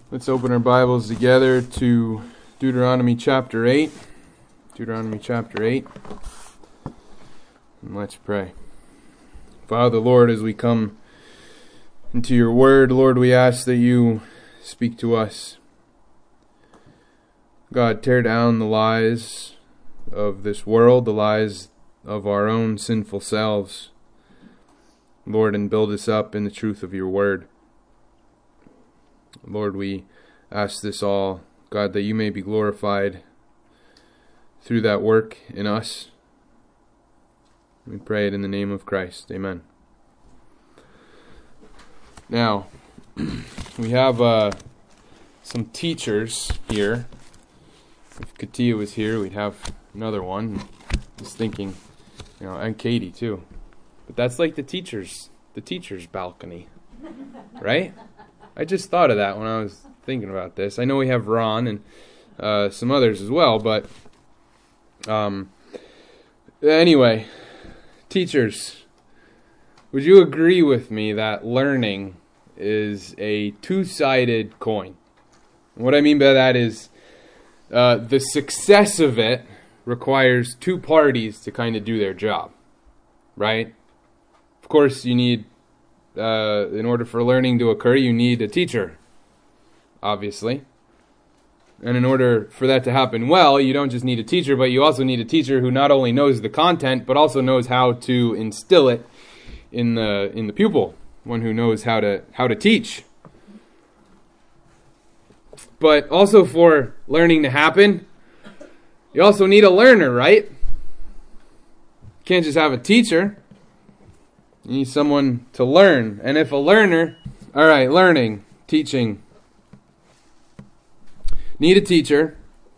Let's open our Bibles together to Deuteronomy chapter 8. Deuteronomy chapter 8. And let's pray. Father, Lord, as we come into your word, Lord, we ask that you speak to us. God, tear down the lies of this world, the lies of our own sinful selves, Lord, and build us up in the truth of your word. Lord, we ask this all, God, that you may be glorified through that work in us. We pray it in the name of Christ. Amen. Now, we have some teachers here. If Katia was here, we'd have another one. Just thinking, and Katie too. But that's like the teacher's balcony, right? I just thought of that when I was thinking about this. I know we have Ron and some others as well, but anyway, teachers, would you agree with me that learning is a two-sided coin? What I mean by that is the success of it requires two parties to kind of do their job, right? Of course, you need in order for learning to occur, you need a teacher, obviously. And in order for that to happen well, you don't just need a teacher, but you also need a teacher who not only knows the content, but also knows how to instill it in the pupil. One who knows how to teach. But also for learning to happen, you also need a learner, right? You can't just have a teacher. You need someone to learn. And if a learner, learning, teaching, need a teacher,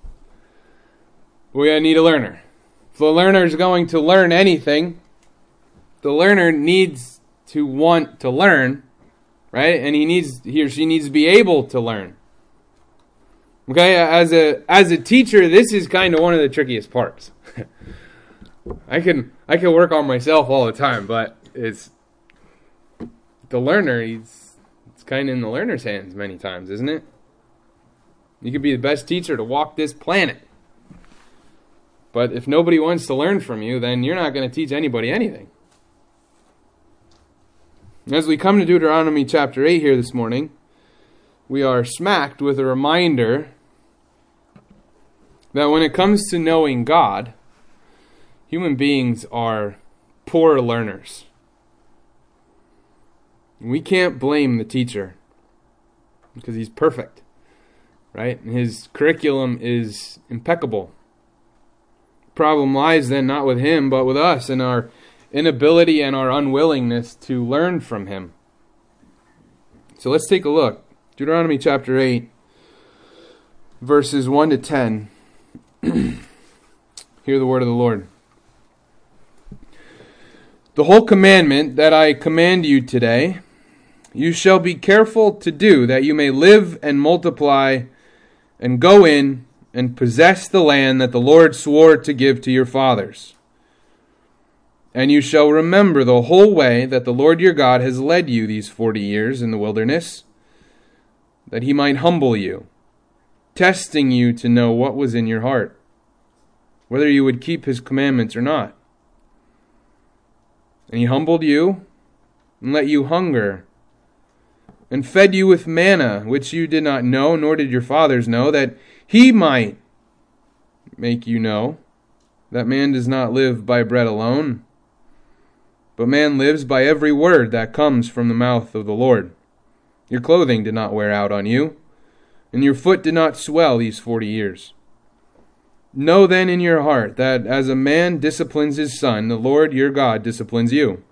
we need a learner. If the learner is going to learn anything, the learner needs to want to learn, right? And he or she needs to be able to learn. Okay, as a teacher, this is kind of one of the trickiest parts. I can work on myself all the time, but it's the learner. It's kind of in the learner's hands many times, isn't it? You could be the best teacher to walk this planet, but if nobody wants to learn from you, then you're not going to teach anybody anything. As we come to Deuteronomy chapter 8 here this morning, we are smacked with a reminder that when it comes to knowing God, human beings are poor learners. We can't blame the teacher because he's perfect, right? And his curriculum is impeccable. The problem lies then not with him, but with us and our inability and our unwillingness to learn from him. So let's take a look. Deuteronomy chapter 8, verses 1 to 10. Hear the word of the Lord. The whole commandment that I command you today, you shall be careful to do, that you may live and multiply and go in and possess the land that the Lord swore to give to your fathers. And you shall remember the whole way that the Lord your God has led you these 40 years in the wilderness, that he might humble you, testing you to know what was in your heart, whether you would keep his commandments or not. And he humbled you and let you hunger, and fed you with manna, which you did not know, nor did your fathers know, that he might make you know that man does not live by bread alone, but man lives by every word that comes from the mouth of the Lord. Your clothing did not wear out on you, and your foot did not swell these 40 years. Know then in your heart that as a man disciplines his son, the Lord your God disciplines you.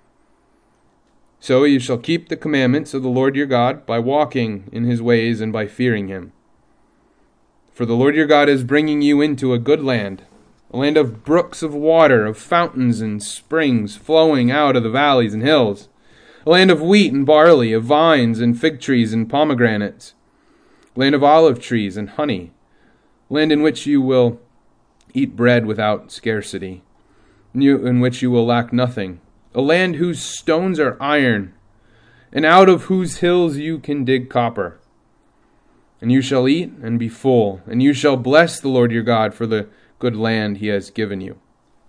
So you shall keep the commandments of the Lord your God by walking in his ways and by fearing him. For the Lord your God is bringing you into a good land, a land of brooks of water, of fountains and springs flowing out of the valleys and hills, a land of wheat and barley, of vines and fig trees and pomegranates, a land of olive trees and honey, a land in which you will eat bread without scarcity, in which you will lack nothing, a land whose stones are iron, and out of whose hills you can dig copper. and you shall eat and be full, and you shall bless the Lord your God for the good land he has given you.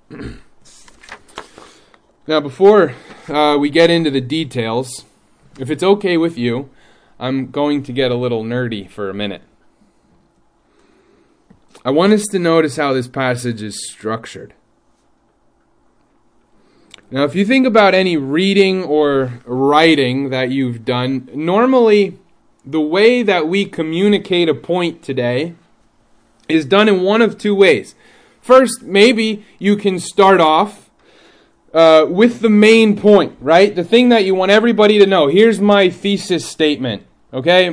Now, before we get into the details, if it's okay with you, I'm going to get a little nerdy for a minute. I want us to notice how this passage is structured. Now, if you think about any reading or writing that you've done, normally the way that we communicate a point today is done in one of two ways. First, maybe you can start off with the main point, right? The thing that you want everybody to know. Here's my thesis statement, okay?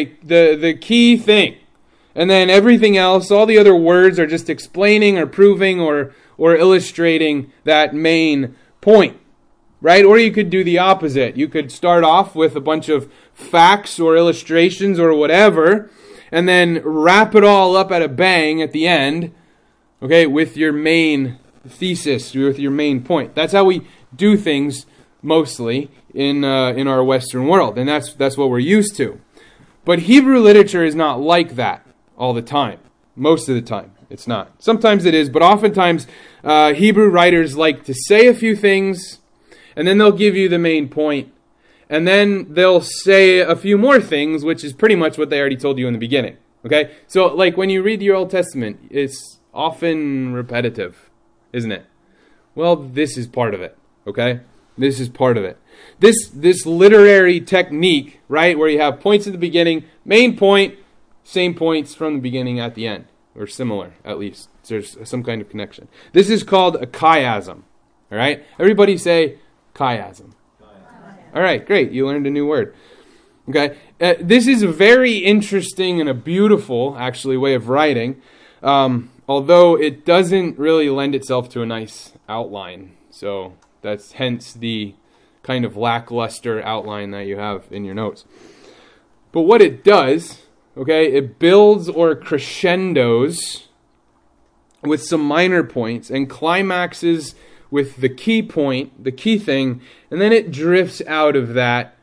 The key thing. And then everything else, all the other words are just explaining or proving or illustrating that main point, right? Or you could do the opposite. You could start off with a bunch of facts or illustrations or whatever, and then wrap it all up at a bang at the end, okay, with your main thesis, with your main point. That's how we do things mostly in our Western world, and that's what we're used to. But Hebrew literature is not like that all the time. Most of the time, it's not. Sometimes it is, but oftentimes Hebrew writers like to say a few things, and then they'll give you the main point, and then they'll say a few more things, which is pretty much what they already told you in the beginning. Okay? So, like when you read your Old Testament, it's often repetitive, isn't it? Well, this is part of it. Okay? This is part of it. This literary technique, right, where you have points at the beginning, main point, same points from the beginning at the end, or similar, at least. There's some kind of connection. This is called a chiasm. All right? Everybody say chiasm. All right, great. You learned a new word. Okay? This is a very interesting and a beautiful, actually, way of writing, although it doesn't really lend itself to a nice outline. So that's hence the kind of lackluster outline that you have in your notes. But what it does, okay, it builds or crescendos with some minor points and climaxes with the key point, the key thing, and then it drifts out of that,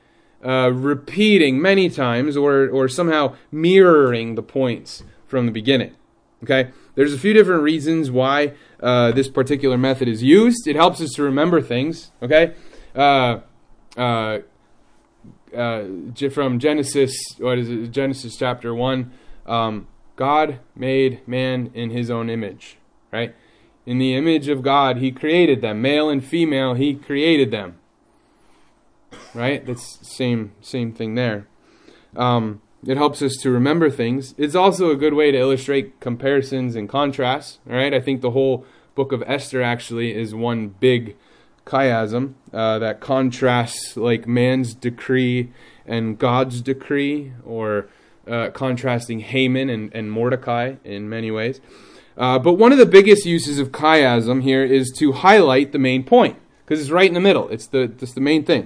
repeating many times or somehow mirroring the points from the beginning. Okay? There's a few different reasons why this particular method is used. It helps us to remember things. Okay? From Genesis, Genesis chapter 1, God made man in his own image, right? In the image of God, he created them. Male and female, he created them. Right? That's the same thing there. It helps us to remember things. It's also a good way to illustrate comparisons and contrasts. All right? I think the whole book of Esther actually is one big chiasm that contrasts like man's decree and God's decree, or contrasting Haman and Mordecai in many ways. But one of the biggest uses of chiasm here is to highlight the main point, because it's right in the middle. It's the main thing.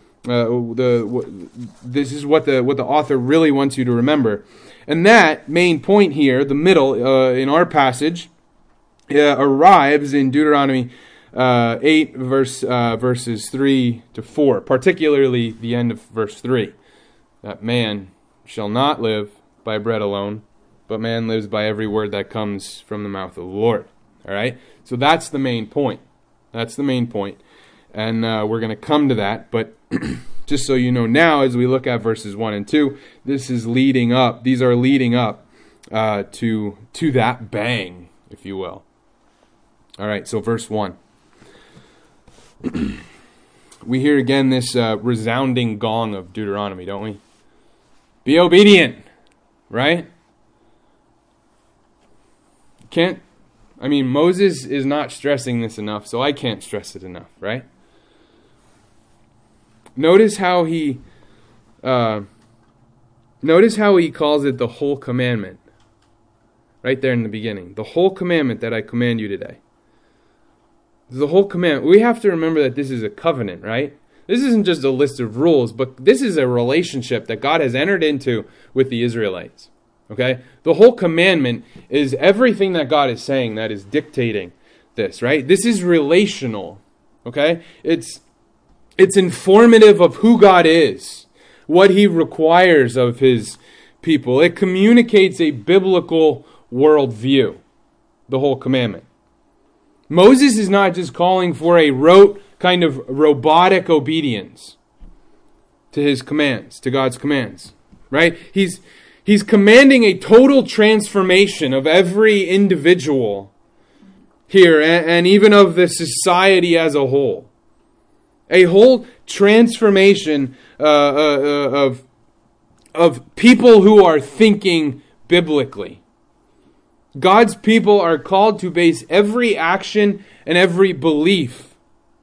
This is what the author really wants you to remember, and that main point here, the middle in our passage, arrives in Deuteronomy 8 verses 3 to 4, particularly the end of verse 3. That man shall not live by bread alone, but man lives by every word that comes from the mouth of the Lord. All right? So that's the main point. That's the main point. And we're going to come to that. But just so you know now, as we look at verses 1 and 2, this is leading up. These are leading up to that bang, if you will. All right, so verse 1. We hear again this resounding gong of Deuteronomy, don't we? Be obedient, right? Moses is not stressing this enough, so I can't stress it enough, right? Notice how he calls it the whole commandment. Right there in the beginning. The whole commandment that I command you today. The whole commandment. We have to remember that this is a covenant, right? This isn't just a list of rules, but this is a relationship that God has entered into with the Israelites. Okay? The whole commandment is everything that God is saying that is dictating this, right? This is relational. Okay? It's informative of who God is, what he requires of his people. It communicates a biblical worldview, the whole commandment. Moses is not just calling for a rote kind of robotic obedience to his commands, to God's commands, right? He's commanding a total transformation of every individual here and even of the society as a whole. A whole transformation of people who are thinking biblically. God's people are called to base every action and every belief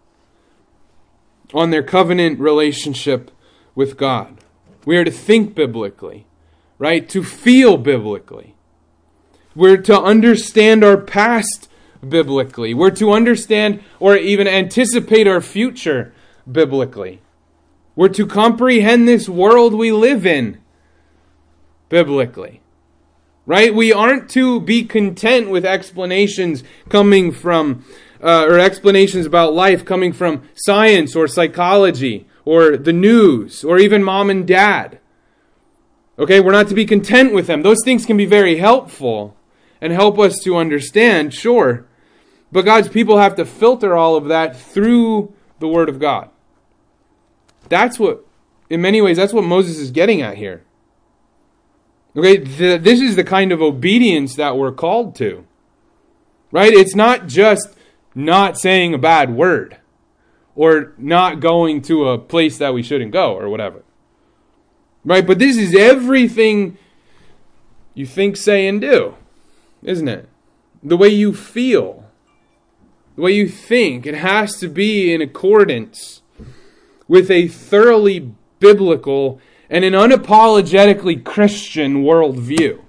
on their covenant relationship with God. We are to think biblically, right? To feel biblically. We're to understand our past biblically. We're to understand or even anticipate our future biblically. We're to comprehend this world we live in biblically. Right? We aren't to be content with explanations coming from, or explanations about life coming from science or psychology or the news or even mom and dad. Okay, we're not to be content with them. Those things can be very helpful and help us to understand, sure. But God's people have to filter all of that through the Word of God. That's what, in many ways, that's what Moses is getting at here. Okay, this is the kind of obedience that we're called to. Right? It's not just not saying a bad word or not going to a place that we shouldn't go or whatever. Right? But this is everything you think, say, and do, isn't it? The way you feel, the way you think, it has to be in accordance with a thoroughly biblical and an unapologetically Christian worldview.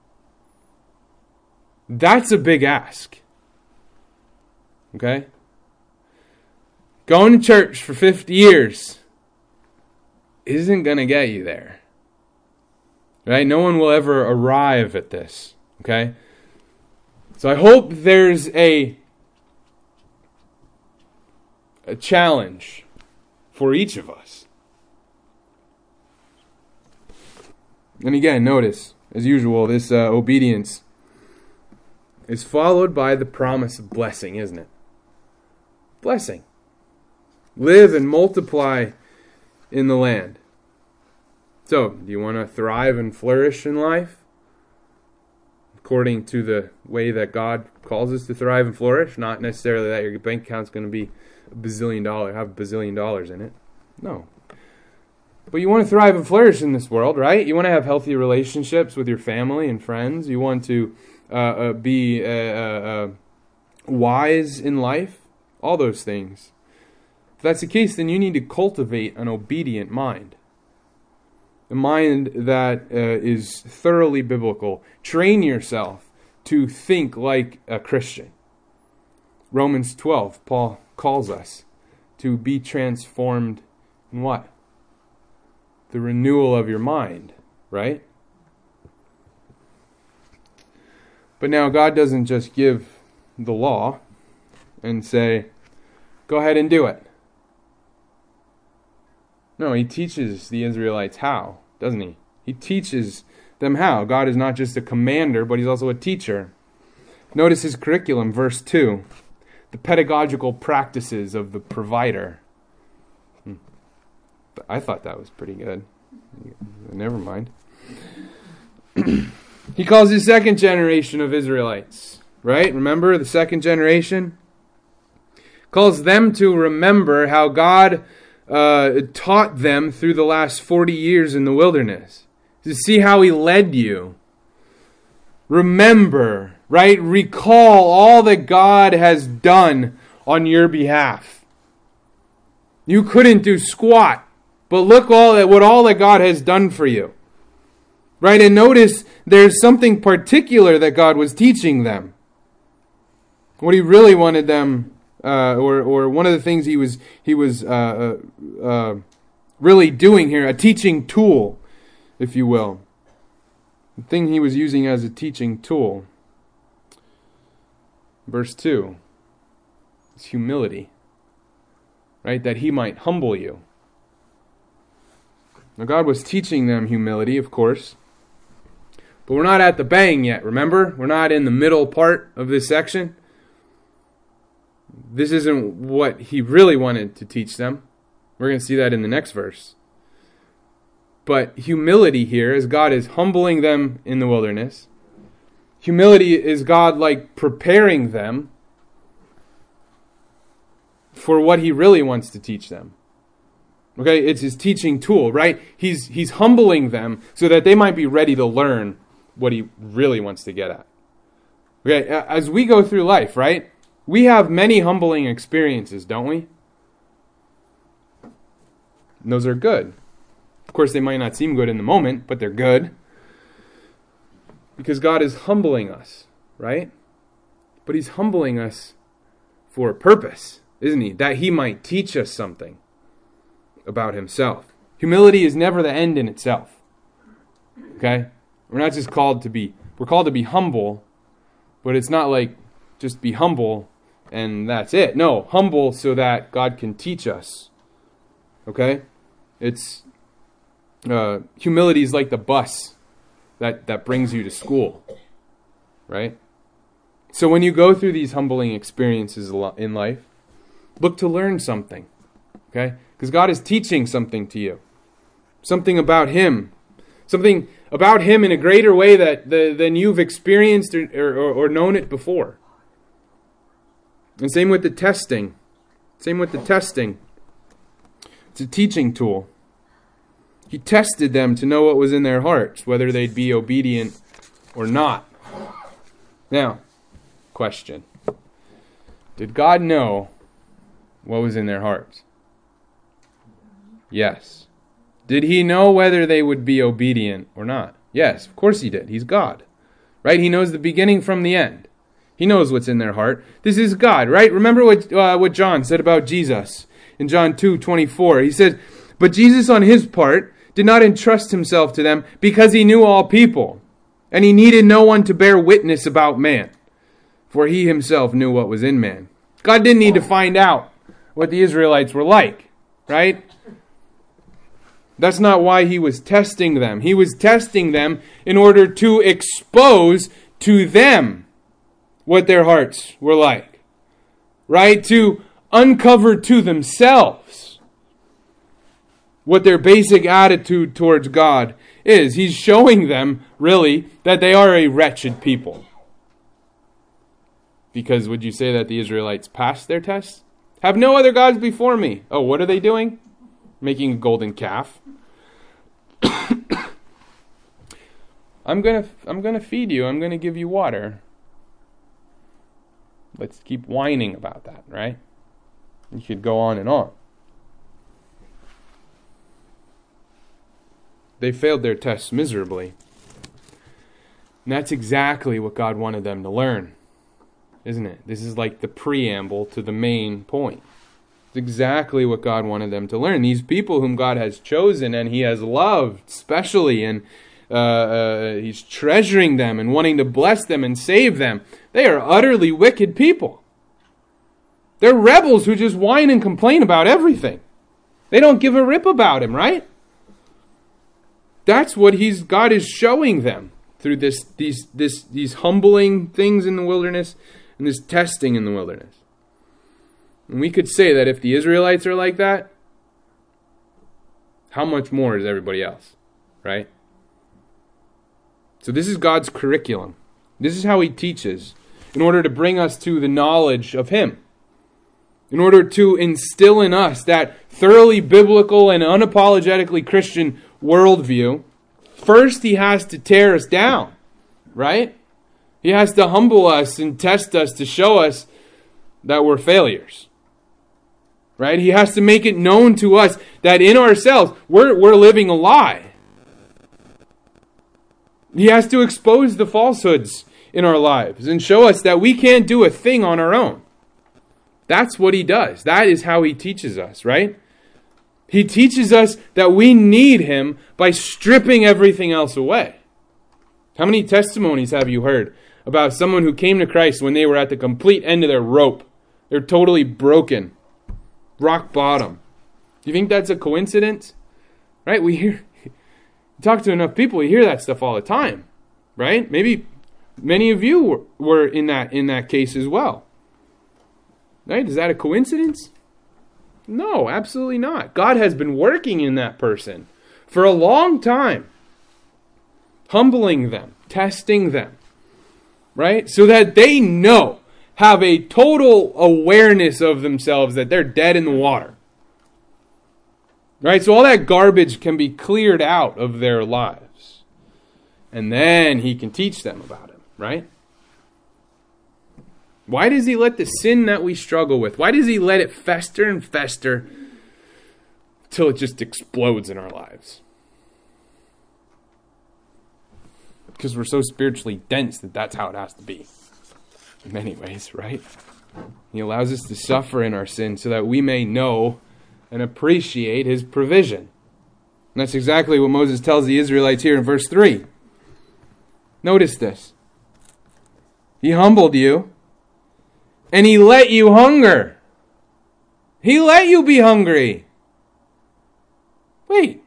That's a big ask. Okay? Going to church for 50 years isn't going to get you there. Right? No one will ever arrive at this. Okay? So I hope there's a challenge for each of us. And again, notice, as usual, this obedience is followed by the promise of blessing, isn't it? Blessing. Live and multiply in the land. So, do you want to thrive and flourish in life? According to the way that God calls us to thrive and flourish, not necessarily that your bank account's going to be have $1 bazillion in it. No. But you want to thrive and flourish in this world, right? You want to have healthy relationships with your family and friends. You want to be wise in life. All those things. If that's the case, then you need to cultivate an obedient mind. A mind that is thoroughly biblical. Train yourself to think like a Christian. Romans 12, Paul calls us to be transformed in what? The renewal of your mind, right? But now God doesn't just give the law and say, go ahead and do it. No, He teaches the Israelites how, doesn't He? He teaches them how. God is not just a commander, but He's also a teacher. Notice His curriculum, verse 2. The pedagogical practices of the provider. I thought that was pretty good. Never mind. He calls his second generation of Israelites, right? Remember the second generation? Calls them to remember how God taught them through the last 40 years in the wilderness. To see how He led you. Remember, right? Recall all that God has done on your behalf. You couldn't do squat. But look what all that God has done for you. Right? And notice there's something particular that God was teaching them. What He really wanted them, or one of the things He was really doing here, a teaching tool, if you will. The thing He was using as a teaching tool. Verse 2. It's humility. Right? That He might humble you. Now God was teaching them humility, of course. But we're not at the bang yet, remember? We're not in the middle part of this section. This isn't what he really wanted to teach them. We're going to see that in the next verse. But humility here, as God is humbling them in the wilderness, humility is God like preparing them for what he really wants to teach them. Okay, it's his teaching tool, right? He's humbling them so that they might be ready to learn what he really wants to get at. Okay, as we go through life, right? We have many humbling experiences, don't we? And those are good. Of course, they might not seem good in the moment, but they're good. Because God is humbling us, right? But he's humbling us for a purpose, isn't he? That he might teach us something about himself. Humility is never the end in itself. Okay? We're not just called to be, we're called to be humble, but it's not like just be humble and that's it. No, humble so that God can teach us. Okay? It's humility is like the bus that brings you to school, right? So when you go through these humbling experiences in life, look to learn something, okay? Because God is teaching something to you, something about him, something about him in a greater way than you've experienced or known it before. And same with the testing. It's a teaching tool. He tested them to know what was in their hearts, whether they'd be obedient or not. Now, question. Did God know what was in their hearts? Yes. Did he know whether they would be obedient or not? Yes, of course he did. He's God. Right? He knows the beginning from the end. He knows what's in their heart. This is God, right? Remember what John said about Jesus in John 2:24. He said, "But Jesus on his part did not entrust himself to them because he knew all people, and he needed no one to bear witness about man, for he himself knew what was in man." God didn't need to find out what the Israelites were like, right? That's not why he was testing them. He was testing them in order to expose to them what their hearts were like, right? To uncover to themselves what their basic attitude towards God is. He's showing them, really, that they are a wretched people. Because would you say that the Israelites passed their test? Have no other gods before me. Oh, what are they doing? Making a golden calf. I'm gonna feed you. I'm gonna give you water. Let's keep whining about that, right? You could go on and on. They failed their tests miserably. And that's exactly what God wanted them to learn, isn't it? This is like the preamble to the main point. It's exactly what God wanted them to learn. These people whom God has chosen and he has loved specially, and he's treasuring them and wanting to bless them and save them, they are utterly wicked people. They're rebels who just whine and complain about everything. They don't give a rip about him, right? That's what God is showing them through these humbling things in the wilderness and this testing in the wilderness. And we could say that if the Israelites are like that, how much more is everybody else, right? So this is God's curriculum. This is how he teaches in order to bring us to the knowledge of him. In order to instill in us that thoroughly biblical and unapologetically Christian worldview, first he has to tear us down, right? He has to humble us and test us to show us that we're failures, right? He has to make it known to us that in ourselves, we're living a lie. He has to expose the falsehoods in our lives and show us that we can't do a thing on our own. That's what he does. That is how he teaches us, right? He teaches us that we need him by stripping everything else away. How many testimonies have you heard about someone who came to Christ when they were at the complete end of their rope? They're totally broken. Rock bottom. Do you think that's a coincidence? Right? You talk to enough people, you hear that stuff all the time. right? Maybe many of you were in that case as well. Right? Is that a coincidence? No, absolutely not. God has been working in that person for a long time, humbling them, testing them, right? So that they have a total awareness of themselves that they're dead in the water. Right? So all that garbage can be cleared out of their lives. And then he can teach them about it, right? Why does he let the sin that we struggle with, why does he let it fester and fester till it just explodes in our lives? Because we're so spiritually dense that's how it has to be. In many ways, right? He allows us to suffer in our sin so that we may know and appreciate his provision. And that's exactly what Moses tells the Israelites here in verse 3. Notice this. He humbled you, and he let you hunger. He let you be hungry. Wait.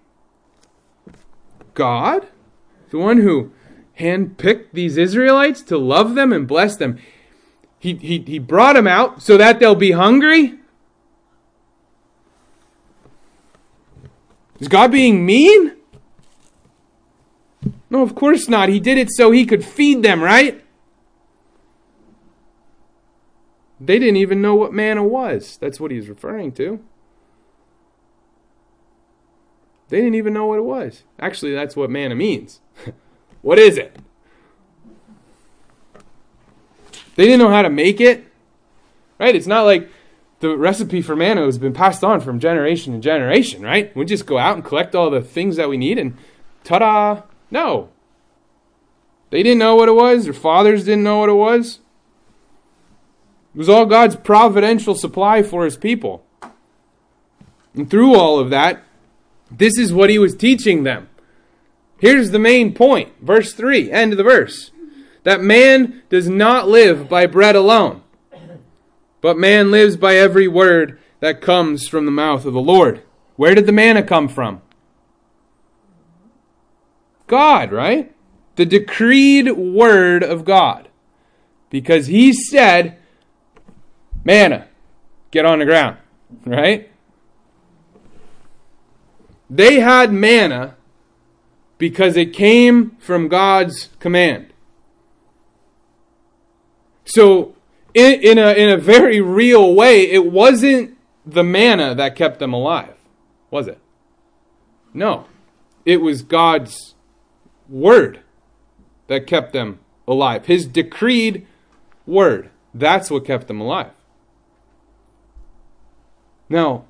God, the one who handpicked these Israelites to love them and bless them, he brought them out so that they'll be hungry? Is God being mean? No, of course not. He did it so he could feed them, right? They didn't even know what manna was. That's what he's referring to. They didn't even know what it was. Actually, that's what manna means. What is it? They didn't know how to make it. Right? It's not like the recipe for manna has been passed on from generation to generation, right? We just go out and collect all the things that we need and ta-da! No. They didn't know what it was. Their fathers didn't know what it was. It was all God's providential supply for his people. And through all of that, this is what he was teaching them. Here's the main point. Verse 3, end of the verse. That man does not live by bread alone, but man lives by every word that comes from the mouth of the Lord. Where did the manna come from? God, right? The decreed word of God. Because he said, manna, get on the ground, right? They had manna because it came from God's command. So, in a very real way, it wasn't the manna that kept them alive, was it? No. It was God's word that kept them alive. His decreed word. That's what kept them alive. Now,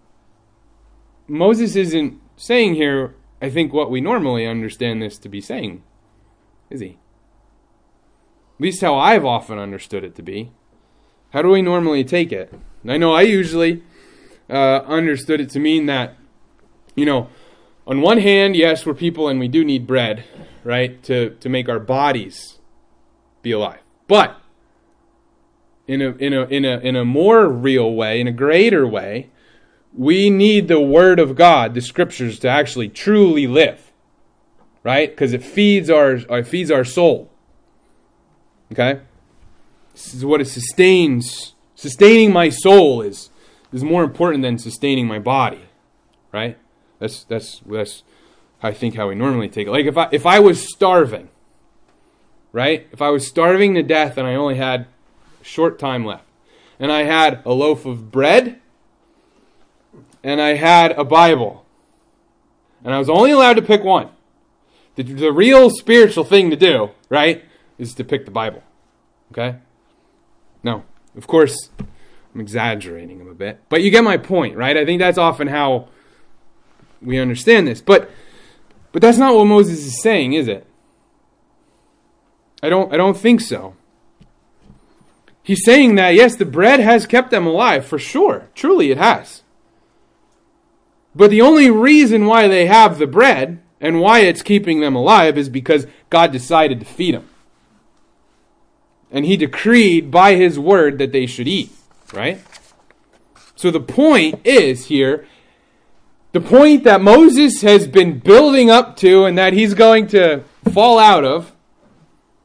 Moses isn't saying here, I think, what we normally understand this to be saying, is he? At least how I've often understood it to be. How do we normally take it? I know I usually understood it to mean that, on one hand, yes, we're people and we do need bread, right, to make our bodies be alive. But in a more real way, in a greater way, we need the Word of God, the Scriptures, to actually truly live, right? Because it feeds our soul. Okay? This is what it sustains. Sustaining my soul is more important than sustaining my body, right? That's I think how we normally take it. Like if I was starving, right? If I was starving to death and I only had a short time left, and I had a loaf of bread, and I had a Bible, and I was only allowed to pick one. The real spiritual thing to do, right, is to pick the Bible. Okay? No, of course, I'm exaggerating a bit, but you get my point, right? I think that's often how we understand this, but that's not what Moses is saying, is it? I don't think so. He's saying that yes, the bread has kept them alive for sure. Truly, it has. But the only reason why they have the bread and why it's keeping them alive is because God decided to feed them. And he decreed by his word that they should eat, right? So the point is here, the point that Moses has been building up to and that he's going to fall out of,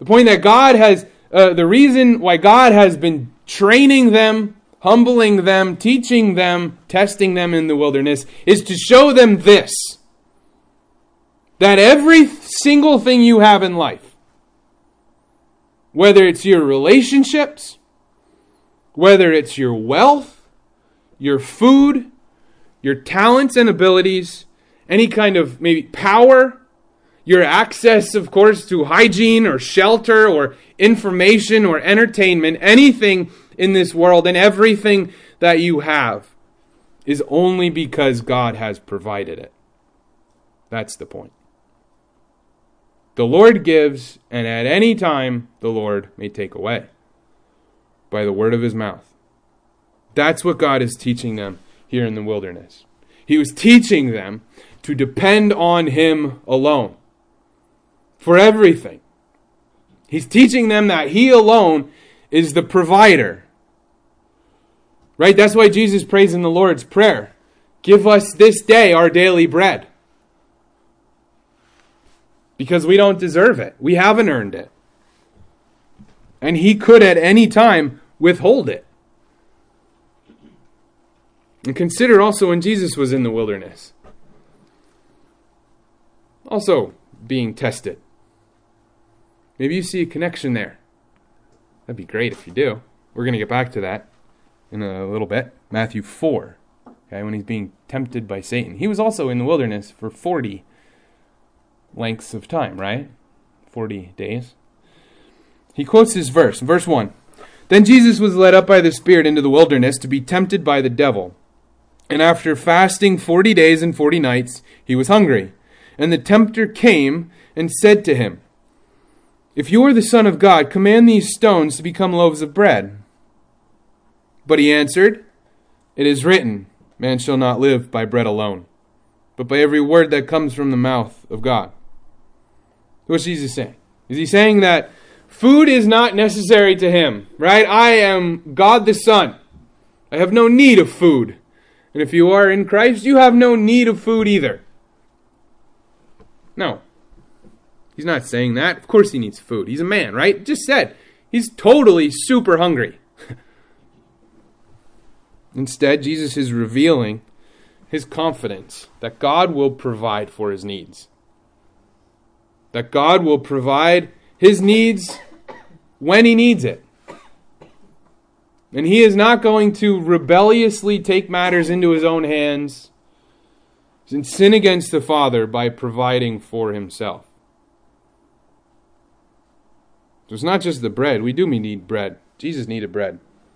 The point that God has, the reason why God has been training them, humbling them, teaching them, testing them in the wilderness, is to show them this: that every single thing you have in life, whether it's your relationships, whether it's your wealth, your food, your talents and abilities, any kind of maybe power, your access, of course, to hygiene or shelter or information or entertainment, anything in this world and everything that you have is only because God has provided it. That's the point. The Lord gives, and at any time the Lord may take away by the word of his mouth. That's what God is teaching them here in the wilderness. He was teaching them to depend on him alone for everything. He's teaching them that he alone is the provider. Right? That's why Jesus prays in the Lord's Prayer, "Give us this day our daily bread." Because we don't deserve it. We haven't earned it. And he could at any time withhold it. And consider also when Jesus was in the wilderness, also being tested. Maybe you see a connection there. That'd be great if you do. We're going to get back to that in a little bit. Matthew 4, okay, when he's being tempted by Satan. He was also in the wilderness for 40 lengths of time, right? 40 days. He quotes this verse, verse 1. "Then Jesus was led up by the Spirit into the wilderness to be tempted by the devil. And after fasting 40 days and 40 nights, he was hungry. And the tempter came and said to him, 'If you are the Son of God, command these stones to become loaves of bread.' But he answered, 'It is written, man shall not live by bread alone, but by every word that comes from the mouth of God.'" What's Jesus saying? Is he saying that food is not necessary to him, right? I am God the Son. I have no need of food. And if you are in Christ, you have no need of food either. No. He's not saying that. Of course he needs food. He's a man, right? Just said. He's totally super hungry. Instead, Jesus is revealing his confidence that God will provide for his needs. That God will provide his needs when he needs it. And he is not going to rebelliously take matters into his own hands and sin against the Father by providing for himself. So it's not just the bread. We do need bread. Jesus needed bread.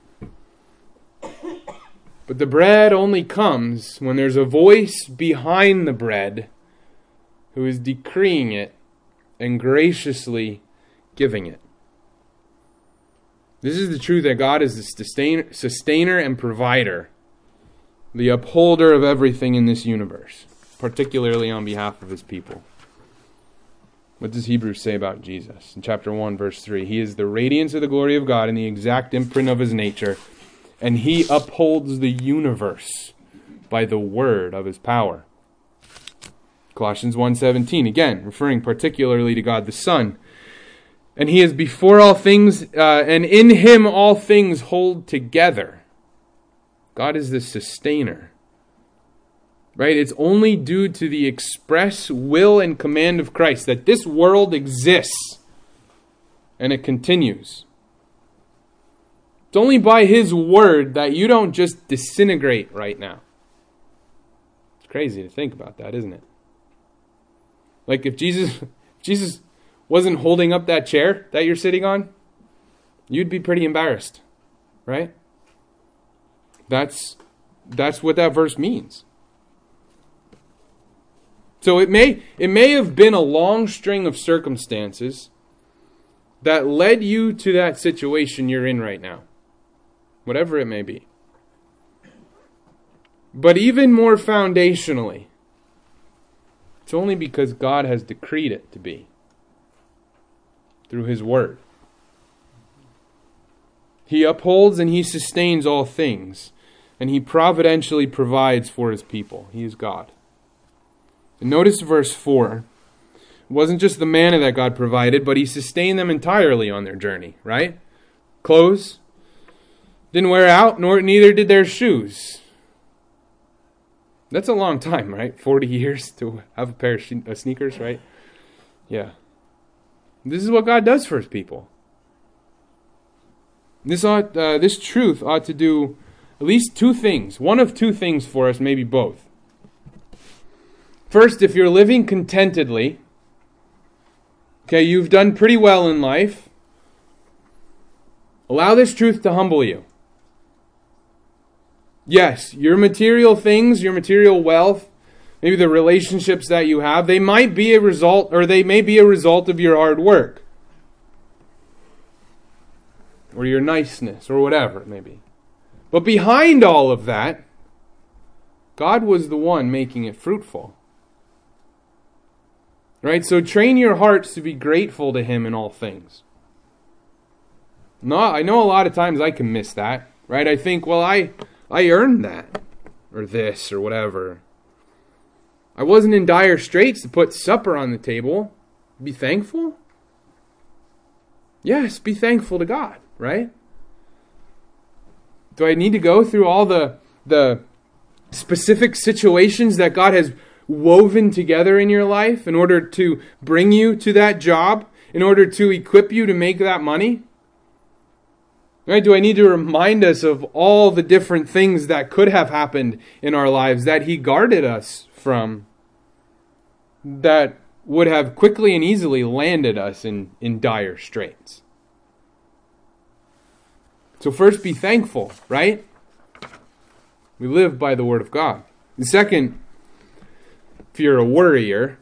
But the bread only comes when there's a voice behind the bread who is decreeing it and graciously giving it. This is the truth that God is the sustainer and provider, the upholder of everything in this universe, particularly on behalf of his people. What does Hebrews say about Jesus? In chapter 1, verse 3, "He is the radiance of the glory of God and the exact imprint of his nature, and he upholds the universe by the word of his power." Colossians 1:17, again, referring particularly to God the Son. "And he is before all things, and in him all things hold together." God is the sustainer. Right? It's only due to the express will and command of Christ that this world exists. And it continues. It's only by his word that you don't just disintegrate right now. It's crazy to think about that, isn't it? Like if Jesus wasn't holding up that chair that you're sitting on, you'd be pretty embarrassed, right? That's what that verse means. So it may have been a long string of circumstances that led you to that situation you're in right now, whatever it may be. But even more foundationally, it's only because God has decreed it to be through his word. He upholds and he sustains all things, and he providentially provides for his people. He is God. And notice verse 4, It wasn't just the manna that God provided, but he sustained them entirely on their journey, right? Clothes didn't wear out, neither did their shoes. That's a long time, right? 40 years to have a pair of sneakers, right? Yeah. This is what God does for his people. This truth ought to do at least two things. One of two things for us, maybe both. First, if you're living contentedly, okay, you've done pretty well in life, allow this truth to humble you. Yes, your material things, your material wealth, maybe the relationships that you have, they might be a result, or they may be a result of your hard work. Or your niceness, or whatever it may be. But behind all of that, God was the one making it fruitful. Right? So train your hearts to be grateful to him in all things. No, I know a lot of times I can miss that. Right? I think, well, I earned that. Or this, or whatever. I wasn't in dire straits to put supper on the table. Be thankful? Yes, be thankful to God. Right? Do I need to go through all the specific situations that God has woven together in your life in order to bring you to that job, in order to equip you to make that money? Right? Do I need to remind us of all the different things that could have happened in our lives that he guarded us from, that would have quickly and easily landed us in dire straits? So first, be thankful, right? We live by the Word of God. And second, if you're a worrier,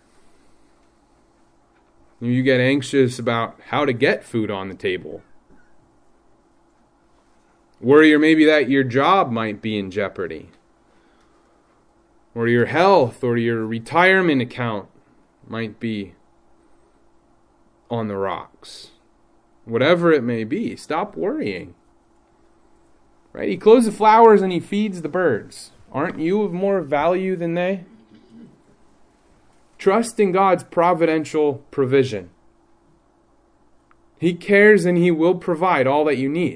you get anxious about how to get food on the table. Worrier maybe that your job might be in jeopardy, or your health, or your retirement account might be on the rocks. Whatever it may be, stop worrying. Right? He clothes the flowers and he feeds the birds. Aren't you of more value than they? Trust in God's providential provision. He cares and he will provide all that you need.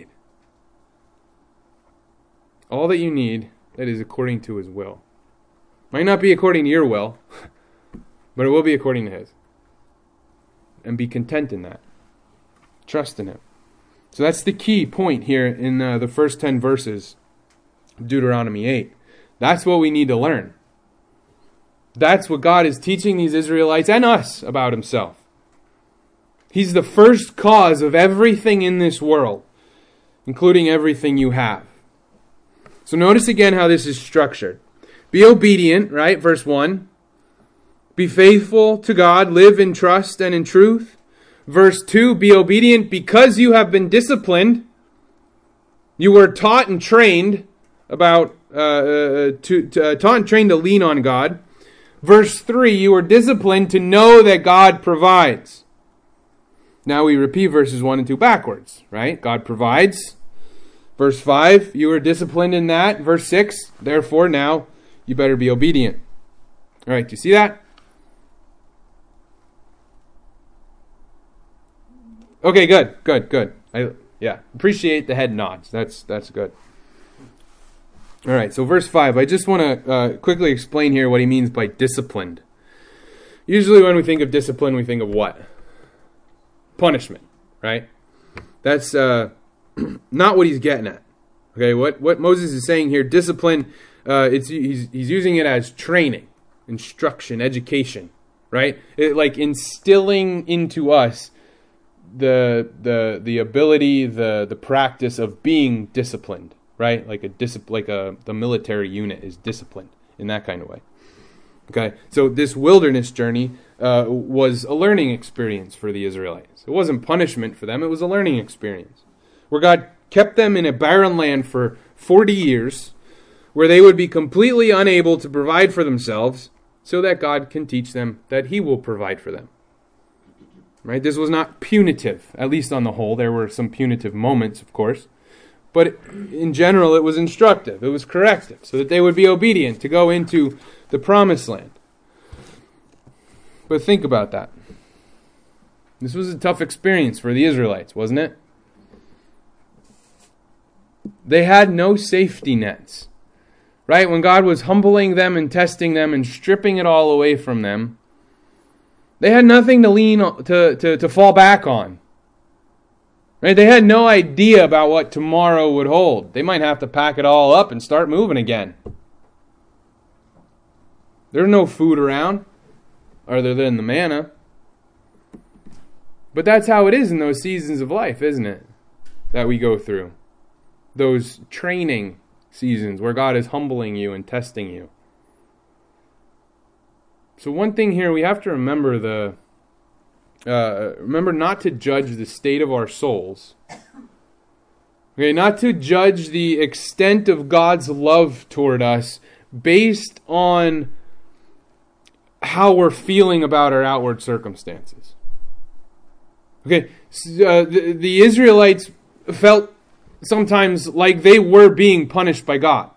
All that you need that is according to his will. Might not be according to your will, but it will be according to his. And be content in that. Trust in him. So that's the key point here in the first 10 verses of Deuteronomy 8. That's what we need to learn. That's what God is teaching these Israelites and us about himself. He's the first cause of everything in this world, including everything you have. So notice again how this is structured. Be obedient, right? Verse 1. Be faithful to God, live in trust and in truth. Verse 2, be obedient because you have been disciplined. You were taught and trained taught and trained to lean on God. Verse 3, you were disciplined to know that God provides. Now we repeat verses 1 and 2 backwards, right? God provides. Verse 5, you were disciplined in that. Verse 6, therefore now you better be obedient. All right, do you see that? Okay, good. I appreciate the head nods. That's good. All right, so verse 5. I just want to quickly explain here what he means by disciplined. Usually when we think of discipline, we think of what? Punishment, right? That's not what he's getting at. Okay, what Moses is saying here, discipline, he's using it as training, instruction, education, right? Like instilling into us the ability, the practice of being disciplined, right? Like the military unit is disciplined in that kind of way. Okay, so this wilderness journey was a learning experience for the Israelites. It wasn't punishment for them; it was a learning experience, where God kept them in a barren land for 40 years, where they would be completely unable to provide for themselves, so that God can teach them that He will provide for them. Right? This was not punitive, at least on the whole. There were some punitive moments, of course. But in general, it was instructive. It was corrective, so that they would be obedient to go into the promised land. But think about that. This was a tough experience for the Israelites, wasn't it? They had no safety nets. Right? When God was humbling them and testing them and stripping it all away from them, they had nothing to lean on, to fall back on. Right? They had no idea about what tomorrow would hold. They might have to pack it all up and start moving again. There's no food around other than the manna. But that's how it is in those seasons of life, isn't it? That we go through. Those training seasons where God is humbling you and testing you. So one thing here we have to remember remember not to judge the state of our souls. Okay, not to judge the extent of God's love toward us based on how we're feeling about our outward circumstances. Okay, the Israelites felt sometimes like they were being punished by God.